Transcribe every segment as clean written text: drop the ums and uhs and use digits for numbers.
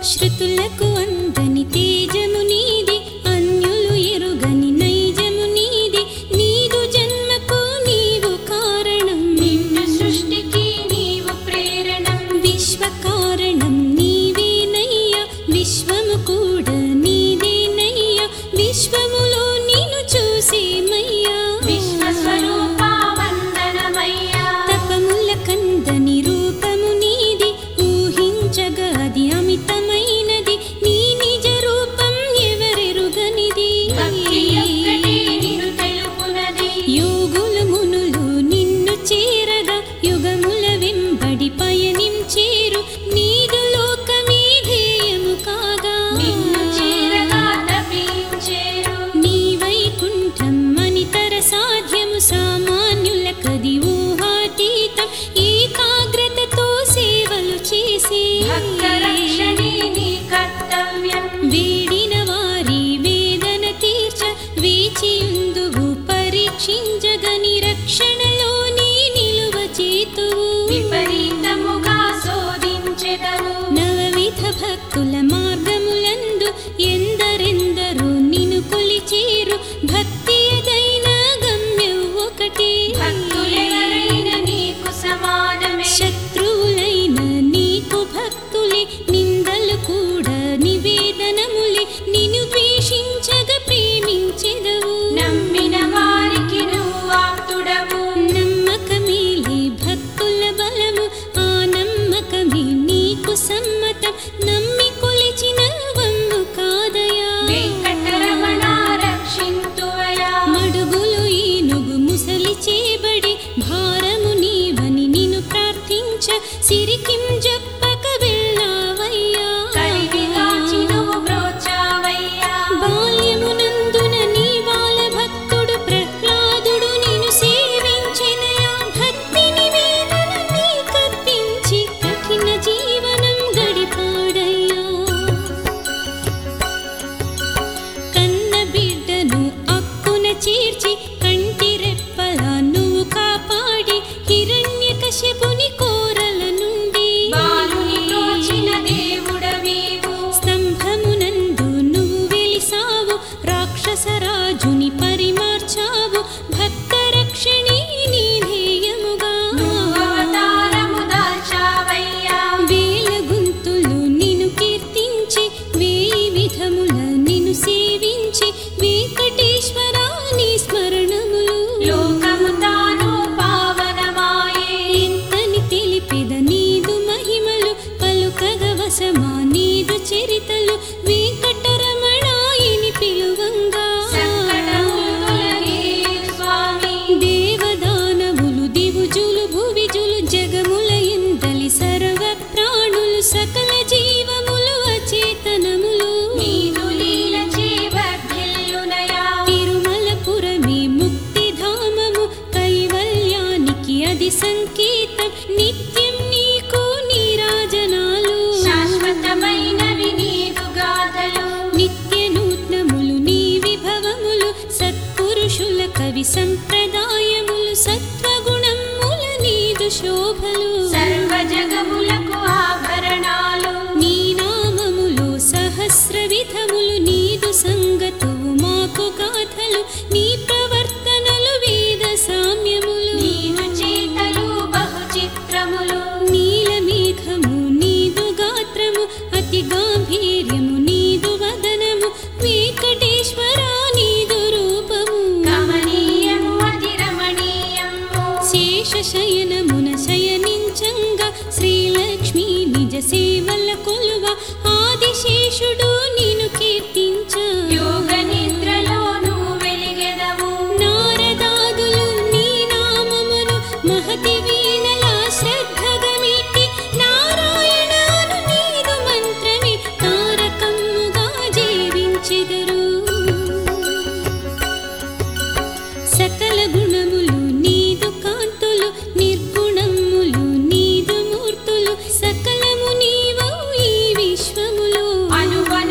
శృతులకు అందని తేజము నీది, అన్యులు ఎరుగని నైజము నీది. నీదు జన్మకు నీవు కారణం, నిన్ను సృష్టికి నీవు ప్రేరణం. విశ్వకారణం నీవేనయ్యా, విశ్వము కూడా నీదేనయ్యా. విశ్వములో నిన్ను చూసేమయ్యా, విశ్వస్వరూప వందనమయ్యా. తపముల కందని రూపము నీది, ఊహించగా అది అమితమైనది. నీ నిజ రూపం ఎవరెరుగనిది, భక్తి ఒక్కటే నిన్ను తెలుపునది. యోగులు మునులు నిన్ను చేరగా, యుగముల వెంబడి పయనించేరు. నీదు లోకమే ధ్యేయము కాగా, నిన్ను చేరగా తపించేరు. నీ వైకుంఠం అనితర సాధ్యము, సామాన్యులకది ఊహాతీతం. ఏకాగ్రతతో సేవలు చేసి భక్త రక్షణే నీ కర్తవ్యం. వేడిన వారి వేదన తీర్చ వేచియుందువు, పరీక్షించగని రక్షణలో నీ నిలువ చేతువు. విపరీతముగా శోధించెదవు. నవవిధ భక్తుల మార్గములందు ఎందరెందరో నిన్ను కొలిచేరు. భక్తి అదైన గమ్యం ఒకటే, భక్తులెవరైనా నీకు సమానమే. శత్రువులైన నీకు భక్తులే, నిందలు కూడా నివేదనములే. నిన్ను ద్వేషించగ ప్రేమించెదవు, నమ్మిన వారికి నువ్వు ఆప్తుడవు. నమ్మకమేలే భక్తుల బలము, ఆ నమ్మకమే నీకు సమ్మతం. నమ్మి కొలిచిన వమ్ము కాదయా, వెంకటరమణ రక్షింతువయా. మడుగులు ఏనుగు ముసలి చేబడి, భారము నీవని నిన్ను ప్రార్థించ. సిరికిం జప్పక వెళ్ళావయ్యా, కలిగిగాచి నువ్వు బ్రోచావయ్యా. బాల్యమునందున నీ బాల భక్తుడు ప్రహ్లాదుడు నిన్ను సేవించెనయా. భక్తి నివేదన నీకర్పించి కఠిన జీవనం గడిపాడయ్యా. కన్న బిడ్డను అక్కున చేర్చి, కంటి రెప్పలా నువ్వు కాపాడి, హిరణ్యకశిపుని కోరల నుండి బాలుని బ్రోచిన దేవుడవీవు. స్తంభమునందు నువ్వు వెలిసావు, రాక్షసరాజుని పరిమార్చావు. భక్త రక్షణే నీ ధ్యేయముగా, నువ్వు అవతారము దాల్చావయ్యా. వేల గుంతులు నిన్ను కీర్తించి, వేయి విధముల నిన్ను సేవించి. వెంకటేశ్వర నీ స్మరణములు లోకము తాను పావనమాయే. ఎంతని తెలిపెద నీదు మహిమలు, పలుకగ వశమా నీదు చరితలు. వెంకటరమణాయిని పిలువంగా సంకటములు తొలగేరు స్వామి. దేవదానవులు దివుజులు భువిజులు, జగముల ఎందలి సర్వ ప్రాణులు, సకల జీవములు అచేతనములు. నీదు లీలచే వర్ధిల్లునయా. తిరుమలపురమే ముక్తిధామము, కైవల్యానికి అది సంకేతం. నిత్యం నీకు నీరాజనాలు, శాశ్వతమైనవి నీదు గాథలు. నిత్య నూత్నములు నీ విభవములు. సత్పురుషుల కవి సంప్రదాయములు, సత్వగుణముల నీదు శోభలు. సర్వ జగములకు ఆభరణాలు. నీ నామములు సహస్ర విధములు, నీదు సంగతువు మాకు గాథలు. నీ ప్రవర్తనలు వేద సామ్యములు, నీదు చేతలు బహు చిత్రములు. నీలమేఘము నీదు గాత్రము, అతి గాంభీర్యము నీదు వదనము. వెంకటేశ్వర నీదు రూపము కమనీయము అతి రమణీయము. శేషశయనమున శయనించంగా, శ్రీలక్ష్మీ నిజ సేవల కొలువ. ఆదిశేషుడు నిన్ను కీర్తించ, యోగ నిద్రలో నువ్వు వెలిగెదవు. నారదాదులు నీ నామమును మహతి వీణలా శ్రద్ధగా మీటి. నారాయణను నీదు మంత్రమే తారకమ్ముగా జీవించెదరు. సకల గుణములు నీదు కాంతులు, నిర్గుణములు నీదు మూర్తులు. సకలము నీవు ఈ విశ్వములో, అనువను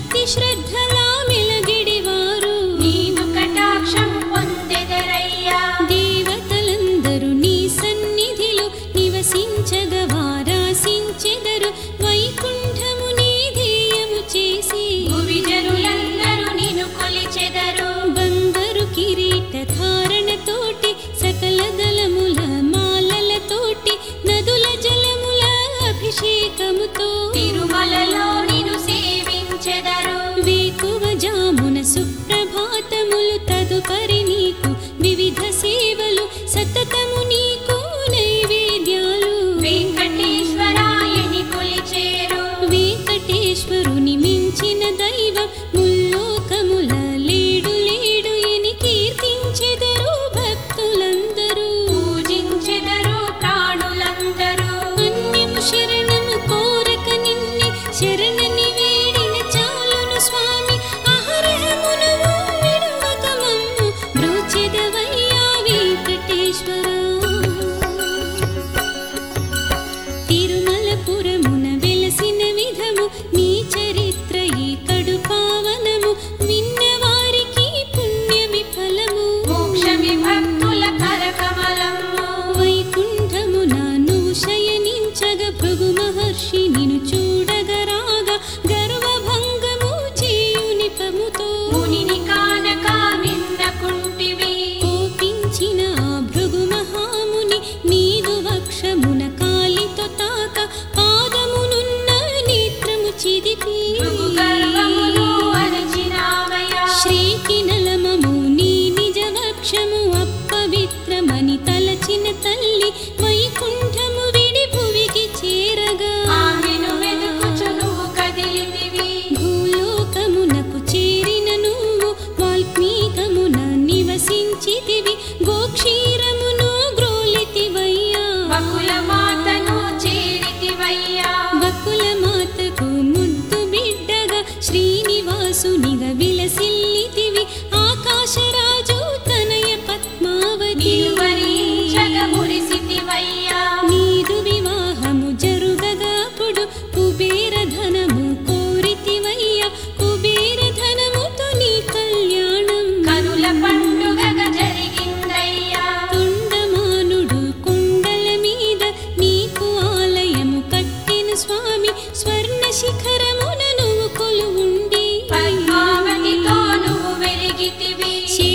భక్తి శ్రద్ధలా మెలగిడివారు నీదు కటాక్షం పొందెదరయ్యా దేవతలందరూ నీ సన్నిధిలో నివసించగ వారాసించెదరు వైకుంఠము నీ ధ్యేయము చేసి భువి జనులందరూ నిన్ను కొలిచెదరు బంగారు కిరీట ధారణతోటి సకల దళముల మాలలతోటి నదుల జలముల అభిషేకముతో తిరుమలలో నిన్ను సేవించెదరు వేకువ జామున సుప్రభాతములు తదుపరి నీకు వివిధ సేవలు సతతము నీకు నైవేద్యాలు వెంకటేశ్వరాయని కొలిచేరు వెంకటేశ్వరుని మించిన దైవం ముల్లోకముల లేడు లేడు ఎని కీర్తించెదరు భక్తులందరూ పూజించెదరు ప్రాణులందరూ అన్యము శరణము కోరక నిన్నే శరణని వేడిన చాలును స్వామి అహరహమును విడువక మమ్ము బ్రోచెదవయ్యా వెంకటేశ్వరా తిరుమలపురమున వెలసిన విధము నీ చరిత్ర ఈ కడు పావనము విన్నవారికి పుణ్యమి ఫలము మోక్షమి భక్తుల కరకమలము వైకుంఠమున నువ్వు శయనించగ భృగు మహర్షి నిన్ను చూడగరాగా గర్వభంగము చేయుని పముతో మునిని కానక నిన్నకుంటివి కోపించిన ఆ భృగు మహాముని నీదు వక్షమున కాలితో తాక పాదమునున్న నేత్రము చిదిపి భృగు గర్వమును అణచినావయ్యా శ్రీకి నలమము నీ నిజ వక్షము అపవిత్రమని తలచిన తల్లి వైకుంఠము విడి భువికి చేరగా ఆమెను వెతుకుచు నువ్వు కదిలితివి భూలోకమునకు చేరిన నువ్వు వాల్మీకమున నివసించితివి గోక్షీరమును గ్రోలితివయ్యా వకుల మాతను చేరితివయ్యా వకుల మాతకు ముద్దు బిడ్డగా శ్రీనివాసునిగా విలసిల్లితివి ఆకాశరాజు తనయ పద్మావతి నిలువరించగ మురిసితివయ్యా నీదు వివాహము జరుగగాపుడు కుబేర ధనము కోరితివయ్యా కుబేర ధనముతో నీ కళ్యాణం కనుల పండుగగా జరిగిందయ్యా తొండమానుడు కొండల మీద నీకు ఆలయము కట్టిన స్వామి స్వర్ణ శిఖరమున నువ్వు కొలువుండి పద్మావతితో నువ్వు వెలిగితివి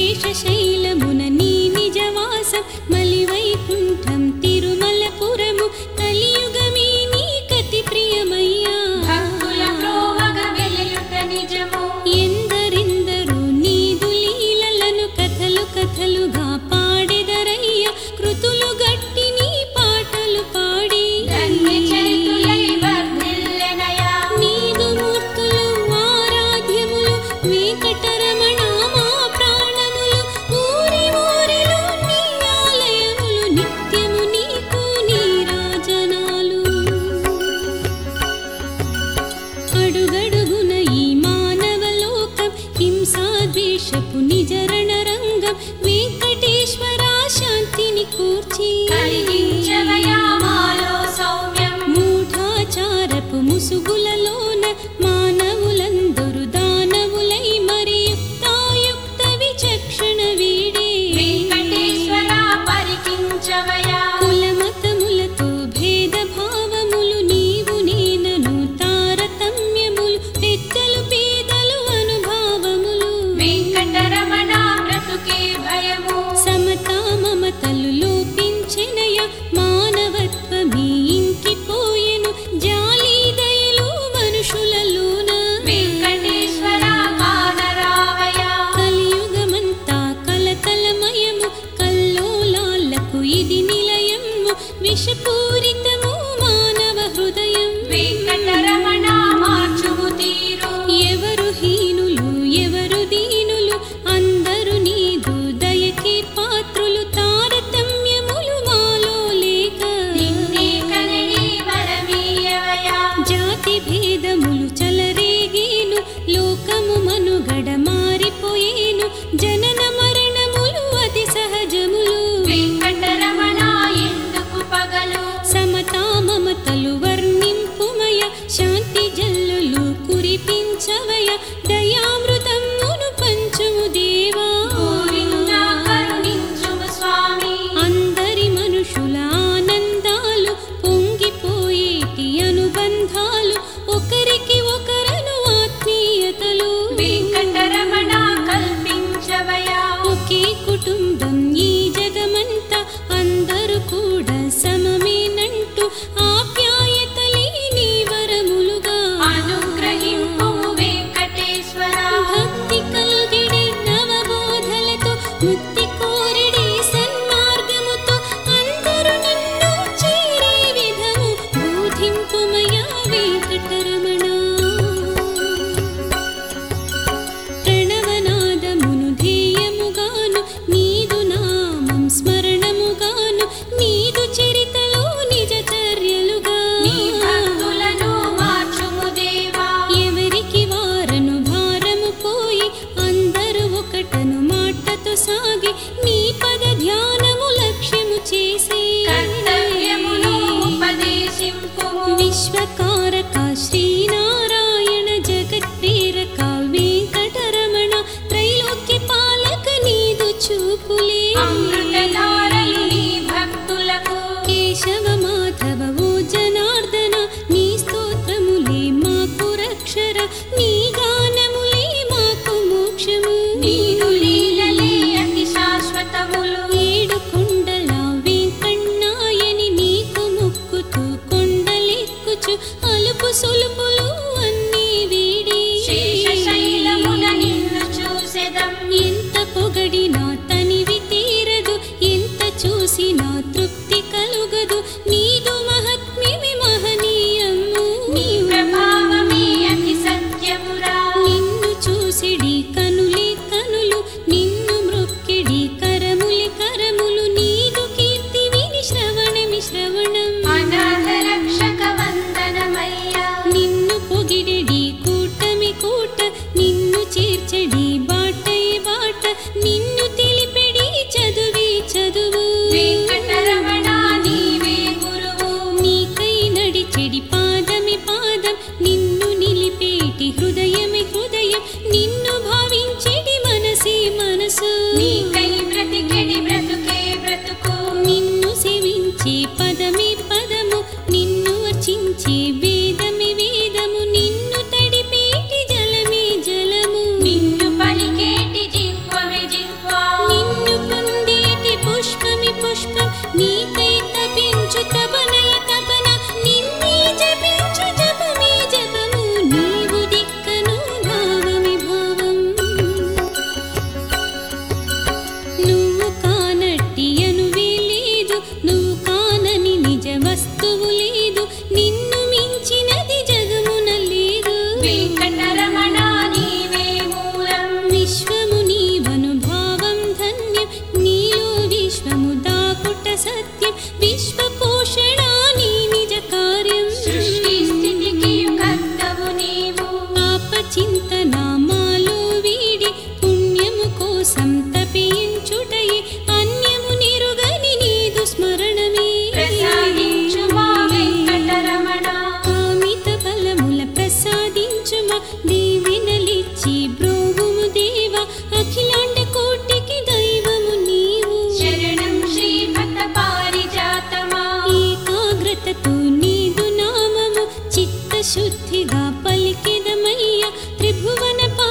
శేషశైలమున నీ నిజవాసం మలివైకుంఠం తిరుమలపురము కలియుగమే నీ కతి ప్రియమయ్యా భక్తుల ప్రోవగ వెలయుట నిజము ఎందరెందరూ నీదు లీలలను కథలు కథలుగా పాడెదరయ్యా కృతులు గట్టి నీ పాటలు పాడి ధన్య చరితులై వర్ధిల్లెనయా నీదు మూర్తులు ఆరాధ్యములు వెంకటరమణ మా ప్రాణములు ఊరి ఊరిలో నీ ఆలయములు నిత్యము నీకు నీరాజనాలు అడుగడుగున ఈ మానవలోకం హింసాద్వేషపు నిజరణ రంగం వెంకటేశ్వరా శాంతిని కూర్చి కలిగించవయా మాలో సౌమ్యం మూఢాచారపు ముసుగులలోన మానవులందరూ దానవులై మరి యుక్తాయుక్త విచక్షణ వీడే వెంకటేశ్వర పరికించవయా కులమతములతో భేదభావములు నీవు నేనను తారతమ్యములు పెద్దలు పేదలు అనుభావములు వెంకటరమణ బ్రతుకే భయము సమతా మమతలు లోపించెనయ మానవత్వమే ఇంకిపోయెను జాలి దయలు మనుషులలోన వెంకటేశ్వర కానరావయా కలియుగమంతా కలకలమయము కల్లోలాలకు ఇది నిలయము విషపూరితము మానవ హృదయం వెంకటరమణ మార్చుము తీరు ఎవరు హీనులు ఎవరు దీనులు అందరూ నీదు దయకి పాత్రులు తారతమ్యములు మాలో లేక నిన్నే కనడి వరమీయవయా జాతి భేదములు చలరేగేను లోకము మనుగడ మారిపోయేను జనన మరణములు అతి సహజములు వెంకటరమణ ఎందుకు పగలు సమతా మమతలు వర్ణింపుమయ శాంతి జల్లులు కురిపించవయ దయామృతమును పంచుము దేవా గోవిందా కరుణించుము స్వామి అందరి మనుషుల ఆనందాలు పొంగిపోయేటి అనుబంధాలు ఒకరికి ఒకరను ఆత్మీయతలు వెంకటరమణ కల్పించవయా ఒకే కుటుంబం ఈ జగమంతా అందరూ కూడా సమమేనంటూ ఆప్యాయతలే నీ వరములుగా అనుగ్రహింపుము వెంకటేశ్వరా భక్తి కల్గిడి నవబోధలతో ముక్తి కోరిడి సన్మార్గముతో అందరూ నిన్ను చేరే విధము బోధింపుమయా వెంకటరమణ ప్రణవనాదమును ధ్యేయముగాను నీదు నామం స్మరణముగాను నీదు చరితలో నిజ చర్యలుగా నీ భక్తులను మార్చుము దేవా ఎవరికి వారను భారము పోయి అందరూ ఒకటను మాటతో సాగి నీ పద ధ్యానము లక్ష్యము చేసి కర్తవ్యమును ఉపదేశింపుము విశ్వకారక శ్రీనారాయణ జగత్ప్రేరక వెంకటరమణ త్రైలోక్య పాలక నీదు చూపులే అమృతధారలు నీ భక్తులకు కేశవ మాధవ ఓ జనార్దన నీ స్తోత్రములే మాకు రక్షర నీ గానములే మాకు మోక్షము నీదు లీలలే అతి శాశ్వతములు ఏడు కొండల వెంకన్నాయని నీకు మొక్కుతూ కొండలెక్కుచు అలుపు సొలుపులు అన్నీ వీడి శేషశైలమున నిన్ను చూసెదం ఎంత పొగడినా తనివి తీరదు ఎంత చూసినా తృప్తి కలుగదు నీదు మహాత్మ్యమి మహనీయము నీ ప్రభావమే అతి సత్యమురా నిన్ను చూసిడి కనులే కనులు నిన్ను మ్రొక్కిడి కరములే కరములు నీదు కీర్తి విని శ్రవణమి శ్రవణం అనాథ రక్షక వందనమయ్యా నిన్ను పొగిడిడి కూటమి కూట నిన్ను చేర్చడి బాటై బాట నిన్ను తెలిపెడి చదువి చదువు వెంకటరమణ నీవే గురువు నీకై నడిచెడి పాదమి పాదం నిన్ను నిలిపేటి హృదయమి హృదయం నిన్ను భావించెడి మనసి మనసు నీకై బ్రతికెడి బ్రతుకే బ్రతుకు నిన్ను సేవించే పదమి పదము నిన్ను అర్చించే వేదమి వేదము నిన్ను తడిపేటి జలమే జలము నిన్ను పలికేటి జిహ్వమే జిహ్వా నిన్ను పొందేటి పుష్పమి పుష్పం నీకై తపించు తపనయ తపన నిన్నే జపించు జపమే జపము నీవు దిక్కను భావమి భావం నువ్వు కానట్టి అనువే లేదు నువ్వు కానని నిజ వస్తువు లేదు నిన్ను మించినది జగమున లేదు వెంకటరమణ నీవే మూలం విశ్వము నీవను భావం ధన్యం నీలో విశ్వము దాకుట సత్యం విశ్వపోషణ నీ నిజ కార్యం సృష్టి స్థితికి కర్తవు నీవు పాపచింతన మాలో వీడి పుణ్యము కోసం తపించుటయే అన్యము నిరుగని నీదు స్మరణమే ప్రసాదించుమా వెంకటరమణ కామిత బలముల ప్రసాదించుమా దీవెనలిచ్చి బ్రోవుము దేవా అఖిలాండ కోటికి దైవము నీవు శరణం శ్రీమత పారిజాతమా ఏకాగ్రతతో నీదు నామము చిత్తశుద్ధిగా పలికెదమయ్య త్రిభువన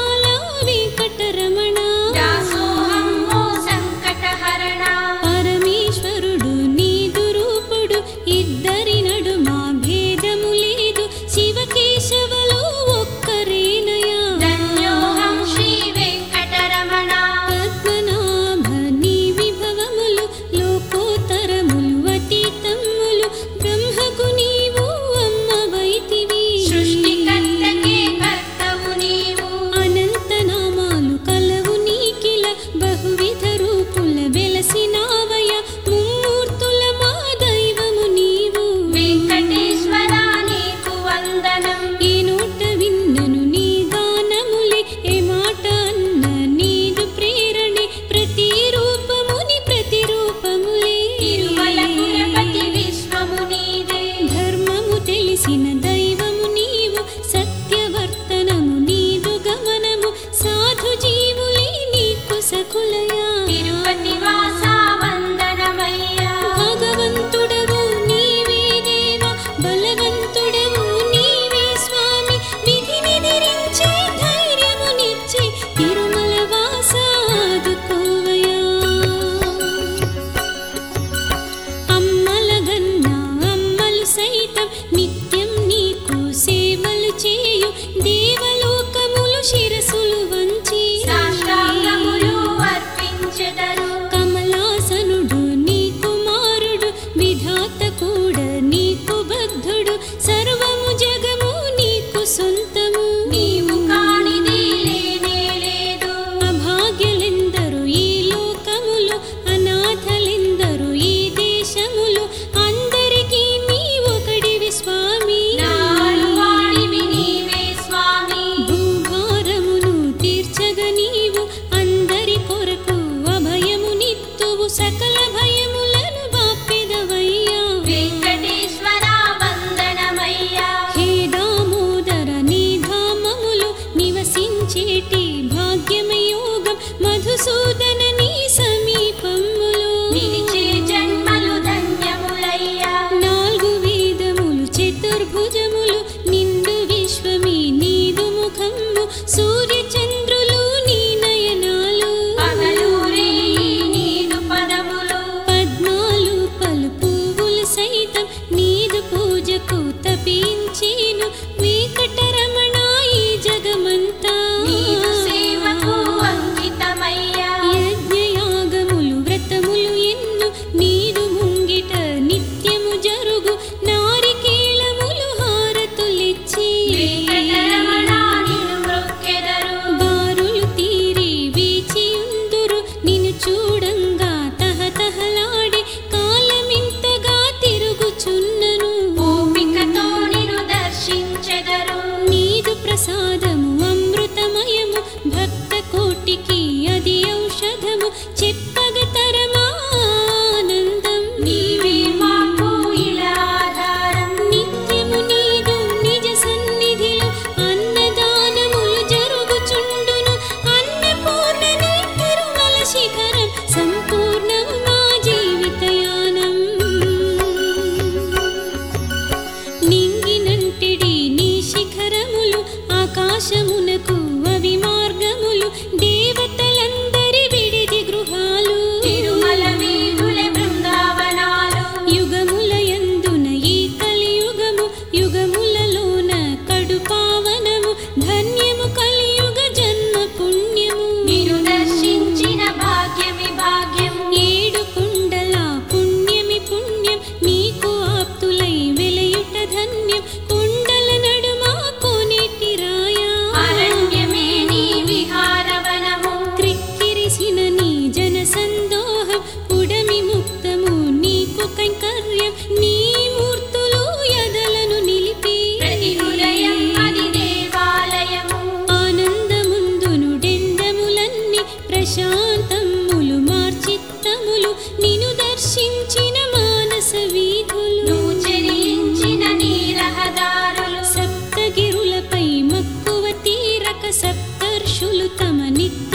రక్షకులయా తిరుపతి వాసా వందనమయ్యా భగవంతుడవు నీవే దేవా బలవంతుడవు నీవే స్వామి విధినిదిరించే ధైర్యమునిచ్చే తిరుమల వాసా ఆదుకోవయా అమ్మలగన్నా అమ్మలు సైతం నిత్యం నీకు సేవలు చేయు దేవలోకములు శిరసులు వంచి సాష్టాంగములు అర్పించెదరు కమలాసనుడు నీ కుమారుడు విధాత కూడా నీకు బద్ధుడు సర్వము జగము నీకు సొంతము నీవు కానిది లేనే లేదు అభాగ్యులెందరు ఈ లోకములు అనాథలెందరు ఈ దేశములు అందరికీ నీ ఒకడివి స్వామి నాలువాడివి నీవే స్వామి భూభారమును తీర్చగ నీవు అందరి కొరకు అభయమునిత్తువు సకల భయములను బాపెదవయ్యా వెంకటేశ్వర వందనమయ్యా హే దామోదర నీ ధామములు నివసించేటి భాగ్యమయోగం మధుసూదన నీ సమీపములో నిలిచే జన్మలు ధన్యములయ్యా నాలుగు వేదములు చతుర్భుజములు నిండు విశ్వమి నీదు ముఖము సూర్య చంద్రులు నీ నయనాలు పగలూరే నీదు పదములు పద్మాలు పలు పువ్వులు సైతం నీదు పూజకు తపించేను వెంకటరమణ ఈ జగమంతా నీదు సేవకు అంకితమయ్యా యజ్ఞయాగములు వ్రతములు ఎన్ను నీదు ముంగిట నిత్యము జరుగు నారికేళములు హారతులిచ్చి వెంకటరమణ నిన్ను మ్రొక్కెదరు బారులు తీరి వీచియుందురు నిన్ను చూడంగా తహతహలాడి కాలమింతగా తిరుగుచున్నను ఓపికతో నిన్ను దర్శించెదరు నీదు ప్రసాదము అమృతమయము భక్త కోటికి అది ఔషధము చెప్పగ తరమా ఆనందం నీవే మాకు ఇలా ఆధారం నిత్యము నీదు నిజ సన్నిధిలో అన్నదానములు జరుగుచుండును అన్నపూర్ణ నీ తిరుమల శిఖరం సంపూర్ణము మా జీవితయానం నింగినంటిడి నీ శిఖరములు ఆకాశమునకు అవి మార్గములు దేవతలందరి విడిది గృహాలు తిరుమల వీధుల బృందావనాలు యుగముల యందున ఈ కలియుగము యుగములలోన కడు పావనము ధన్యము కలియుగ జన్మ పుణ్యము నిన్ను దర్శించిన భాగ్యమి భాగ్యం ఏడు కుండల పుణ్యమి పుణ్యం నీకు ఆప్తులై వెలయుట ధన్యం కుండల నడుమ కోనేటి రాయా అరణ్యమే నీ విహారవనము క్రిక్కిరిసిన నీ జన సందోహం పుడమి ముక్తము నీకు కైంకర్యం నీ మూర్తులు యదలను నిలిపి ప్రతి హృదయం అది దేవాలయము ఆనందముందును డెందములన్నీ ప్రశాంతములు మార్చిత్తములు నిన్ను దర్శించిన మానస వీధులు నువ్వు చెరియించిన నీ రహదారులు సప్తగిరులపై మక్కువ తీరక సప్తర్షులు తమ నిత్య